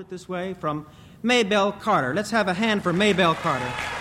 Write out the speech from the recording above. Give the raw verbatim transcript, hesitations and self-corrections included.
it this way, from Maybelle Carter. Let's have a hand for Maybelle Carter.